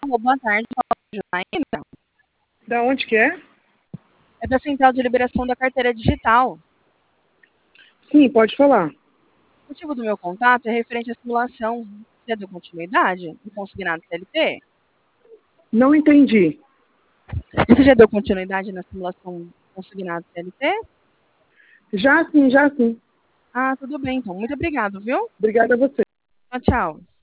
Alô, boa tarde, Janaína. Da onde que é? É da Central de Liberação da Carteira Digital. Sim, pode falar. O motivo do meu contato é referente à simulação. Você deu continuidade no consignado CLT? Não entendi. Você já deu continuidade na simulação do consignado CLT? Já sim, já sim. Ah, tudo bem, então. Muito obrigado, viu? Obrigada a você. Tchau, tchau.